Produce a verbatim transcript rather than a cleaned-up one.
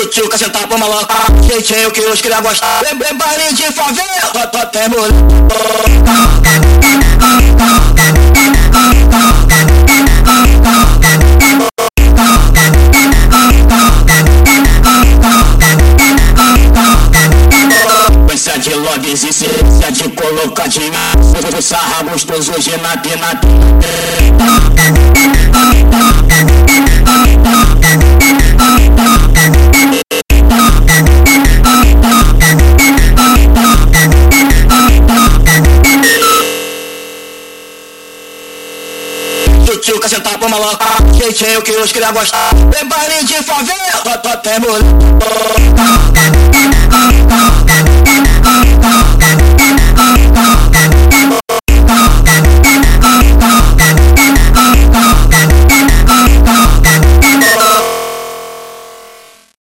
Tchutchuca, sentar pra maloca, jeitinho que os cria gostar. Lembrei baile de favela, tô, tô até mulher. Pensa de lobbies e ciência de colocadinha. O sarra gostoso hoje na pina. Tchutchuca, sentar pra maloca, jeitinho que os cria gostar. Lembrei baile de favela, tô, tô até mulher.